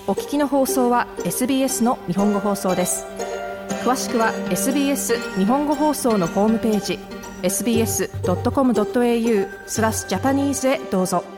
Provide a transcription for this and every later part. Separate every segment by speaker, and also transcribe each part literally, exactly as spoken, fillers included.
Speaker 1: お聞きの放送は エスビーエス の日本語放送です。詳しくは エスビーエス 日本語放送のホームページ エスビーエスドットコムドットエーユー スラスジャパニーズへどうぞ。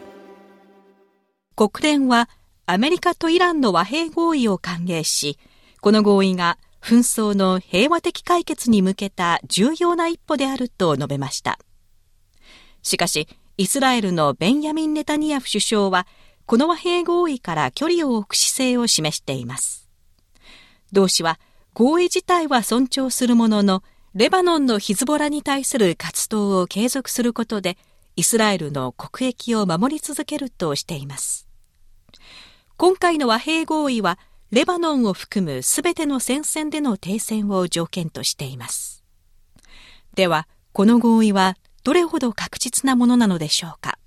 Speaker 2: 国連はアメリカとイランの和平合意を歓迎し、この合意が紛争の平和的解決に向けた重要な一歩であると述べました。しかし、イスラエルのベンヤミン・ネタニヤフ首相は、この和平合意から距離を置く姿勢を示しています。同氏は、合意自体は尊重するものの、レバノンのヒズボラに対する活動を継続することで、イスラエルの国益を守り続けるとしています。今回の和平合意は、レバノンを含むすべての戦線での停戦を条件としています。では、この合意はどれほど確実なものなのでしょうか。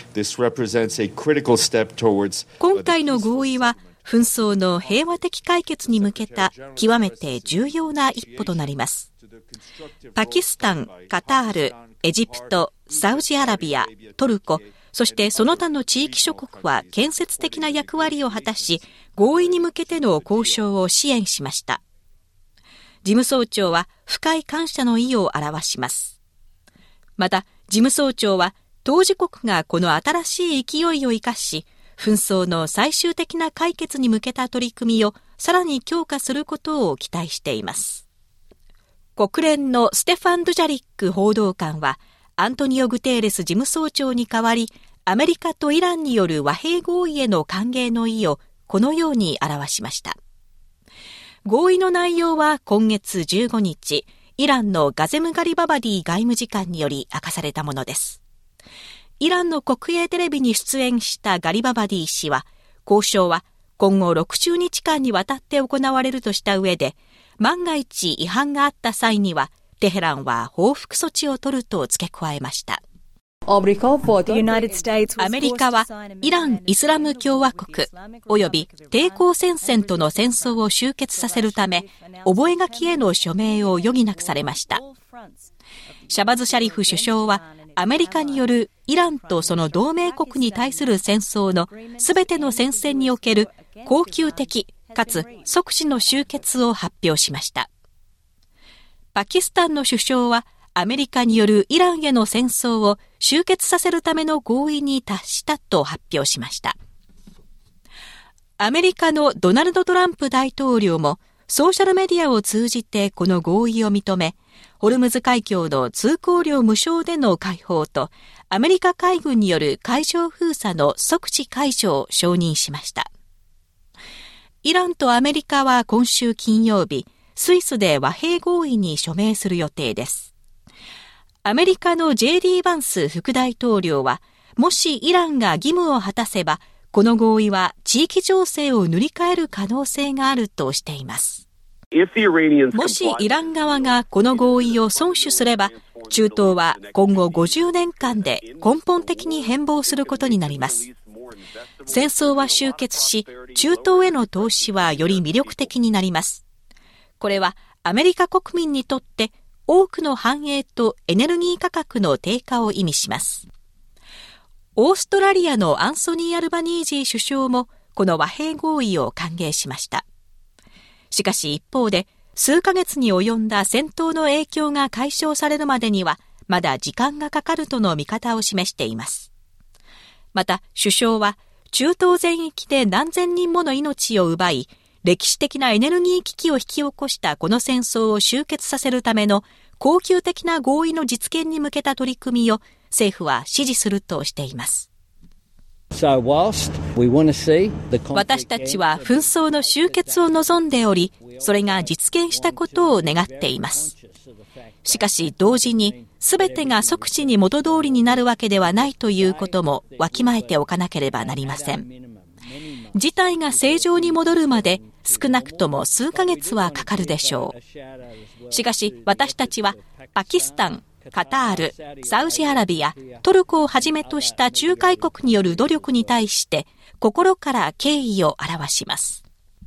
Speaker 2: 今回の合意は、紛争の平和的解決に向けた極めて重要な一歩となります。パキスタン、カタール、エジプト、サウジアラビア、トルコ、そしてその他の地域諸国は建設的な役割を果たし、合意に向けての交渉を支援しました。事務総長は深い感謝の意を表します。また、事務総長は当事国がこの新しい勢いを生かし、紛争の最終的な解決に向けた取り組みをさらに強化することを期待しています。国連のステファン・ドゥジャリック報道官は、アントニオ・グテーレス事務総長に代わり、アメリカとイランによる和平合意への歓迎の意をこのように表しました。合意の内容は今月じゅうごにち、イランのガゼム・ガリババディ外務次官により明かされたものです。イランの国営テレビに出演したガリババディ氏は、交渉は今後ろくじゅうにちかんにわたって行われるとした上で、万が一違反があった際には、テヘランは報復措置を取ると付け加えました。アメリカはイラン・イスラム共和国及び抵抗戦線との戦争を終結させるため、覚書への署名を余儀なくされました。シャバズ・シャリフ首相は、アメリカによるイランとその同盟国に対する戦争のすべての戦線における恒久的かつ即時の終結を発表しました。パキスタンの首相は、アメリカによるイランへの戦争を終結させるための合意に達したと発表しました。アメリカのドナルド・トランプ大統領もソーシャルメディアを通じてこの合意を認め、ホルムズ海峡の通行料無償での開放とアメリカ海軍による海上封鎖の即時解除を承認しました。イランとアメリカは今週金曜日、スイスで和平合意に署名する予定です。アメリカの ジェーディー バンス副大統領は、もしイランが義務を果たせば、この合意は地域情勢を塗り替える可能性があるとしています。もしイラン側がこの合意を遵守すれば、中東は今後ごじゅうねんかんで根本的に変貌することになります。戦争は終結し、中東への投資はより魅力的になります。これはアメリカ国民にとって多くの繁栄とエネルギー価格の低下を意味します。オーストラリアのアンソニー・アルバニージー首相もこの和平合意を歓迎しました。しかし一方で、数ヶ月に及んだ戦闘の影響が解消されるまでにはまだ時間がかかるとの見方を示しています。また首相は、中東全域で何千人もの命を奪い、歴史的なエネルギー危機を引き起こしたこの戦争を終結させるための恒久的な合意の実現に向けた取り組みを政府は支持するとしています。私たちは紛争の終結を望んでおり、それが実現したことを願っています。しかし同時に、すべてが即時に元通りになるわけではないということもわきまえておかなければなりません。事態が正常に戻るまで少なくとも数ヶ月はかかるでしょう。しかし私たちはパキスタン、カタール、サウジアラビア、トルコをはじめとした仲介国による努力に対して心から敬意を表します。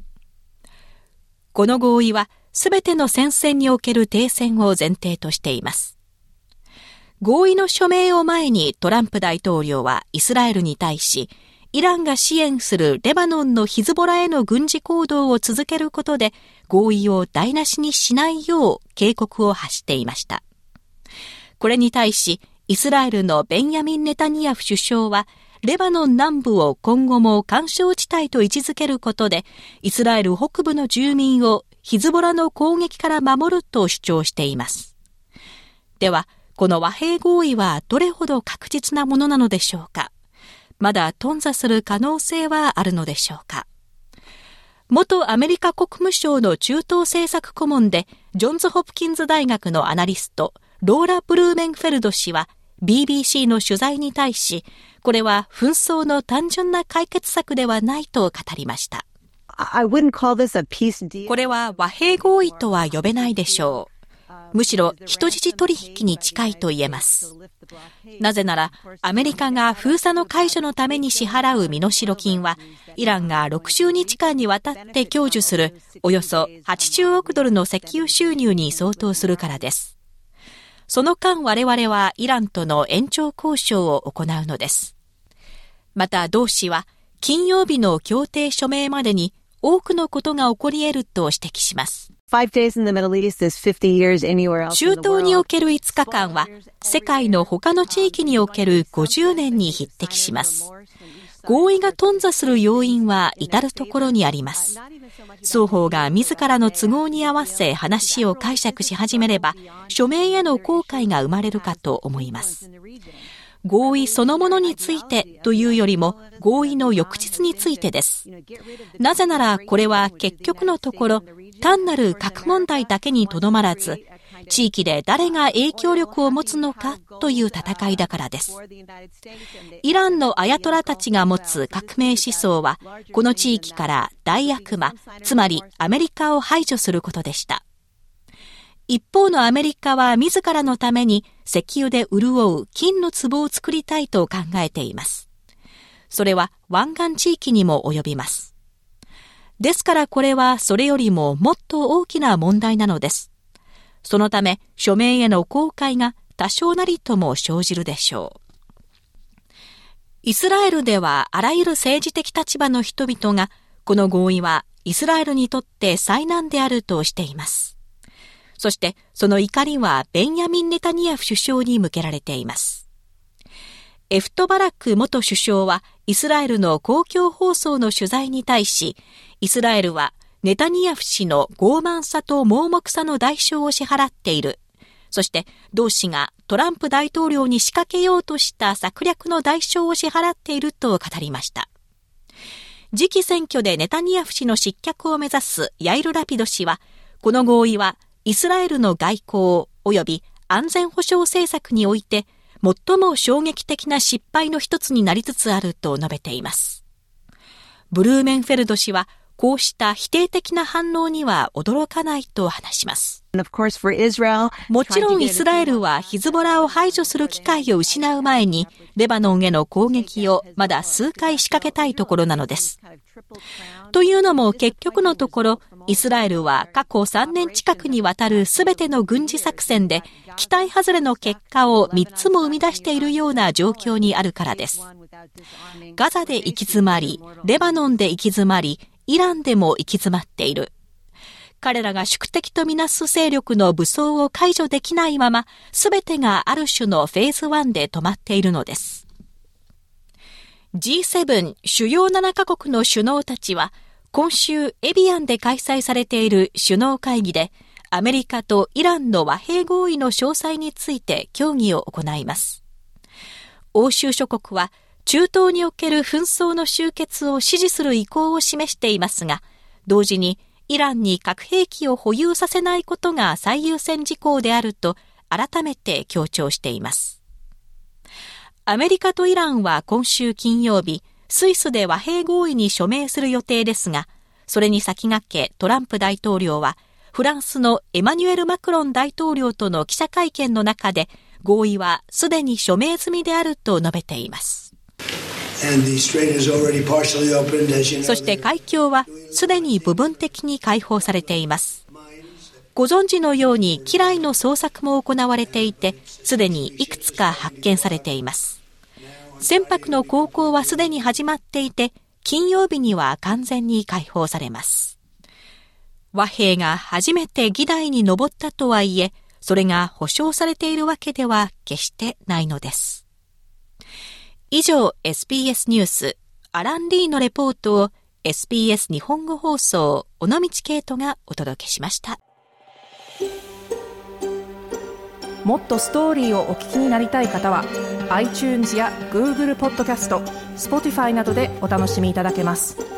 Speaker 2: この合意はすべての戦線における停戦を前提としています。合意の署名を前にトランプ大統領はイスラエルに対し、 イランが支援するレバノンのヒズボラへの軍事行動を続けることで合意を台無しにしないよう警告を発していました。これに対し、イスラエルのベンヤミン・ネタニヤフ首相は、レバノン南部を今後も緩衝地帯と位置づけることで、イスラエル北部の住民をヒズボラの攻撃から守ると主張しています。では、この和平合意はどれほど確実なものなのでしょうか。まだ頓挫する可能性はあるのでしょうか。元アメリカ国務省の中東政策顧問で、ジョンズ・ホプキンズ大学のアナリスト、ローラ・ブルーメンフェルド氏は、ビービーシー の取材に対し、これは紛争の単純な解決策ではないと語りました。これは和平合意とは呼べないでしょう。むしろ人質取引に近いと言えます。なぜなら、アメリカが封鎖の解除のために支払う身代金は、イランがろくじゅうにちかんにわたって享受するおよそはちじゅうおくドルの石油収入に相当するからです。その間我々はイランとの延長交渉を行うのです。また同氏は、金曜日の協定署名までに多くのことが起こり得ると指摘します。中東におけるいつかかんは、世界の他の地域におけるごじゅうねんに匹敵します。合意が頓挫する要因は至るところにあります。双方が自らの都合に合わせ話を解釈し始めれば、署名への後悔が生まれるかと思います。合意そのものについてというよりも合意の翌日についてです。なぜならこれは結局のところ単なる核問題だけにとどまらず、地域で誰が影響力を持つのかという戦いだからです。イランのアヤトラたちが持つ革命思想は、この地域から大悪魔、つまりアメリカを排除することでした。一方のアメリカは自らのために石油で潤う金の壺を作りたいと考えています。それは湾岸地域にも及びます。ですからこれはそれよりももっと大きな問題なのです。そのため署名への後悔が多少なりとも生じるでしょう。イスラエルではあらゆる政治的立場の人々がこの合意はイスラエルにとって災難であるとしています。そしてその怒りはベンヤミン・ネタニヤフ首相に向けられています。エフト・バラク元首相はイスラエルの公共放送の取材に対し、イスラエルはネタニヤフ氏の傲慢さと盲目さの代償を支払っている。そして同氏がトランプ大統領に仕掛けようとした策略の代償を支払っていると語りました。次期選挙でネタニヤフ氏の失脚を目指すヤイル・ラピド氏は、この合意はイスラエルの外交及び安全保障政策において最も衝撃的な失敗の一つになりつつあると述べています。ブルーメンフェルド氏はこうした否定的な反応には驚かないと話します。もちろんイスラエルはヒズボラを排除する機会を失う前にレバノンへの攻撃をまだ数回仕掛けたいところなのです。というのも結局のところイスラエルは過去さんねん近くにわたるすべての軍事作戦で期待外れの結果をみっつも生み出しているような状況にあるからです。ガザで行き詰まり、レバノンで行き詰まり、イランでも行き詰まっている。彼らが宿敵とみなす勢力の武装を解除できないまま、すべてがある種のフェーズワンで止まっているのです。ジーセブン 主要ななカ国の首脳たちは、今週エビアンで開催されている首脳会議で、アメリカとイランの和平合意の詳細について協議を行います。欧州諸国は、中東における紛争の終結を支持する意向を示していますが、同時にイランに核兵器を保有させないことが最優先事項であると改めて強調しています。アメリカとイランは今週金曜日、スイスで和平合意に署名する予定ですが、それに先駆けトランプ大統領は、フランスのエマニュエル・マクロン大統領との記者会見の中で、合意はすでに署名済みであると述べています。そして海峡はすでに部分的に開放されています。ご存知のように機雷の捜索も行われていて、すでにいくつか発見されています。 船舶の航行はすでに始まっていて、金曜日には完全に解放されます。和平が初めて議題に上ったとはいえ、それが保証されているわけでは決してないのです。以上、エスビーエス ニュース、アラン・リーのレポートを エスビーエス 日本語放送、尾道圭人がお届けしました。
Speaker 1: もっとストーリーをお聞きになりたい方は iTunes や Google ポッドキャスト、Spotify などでお楽しみいただけます。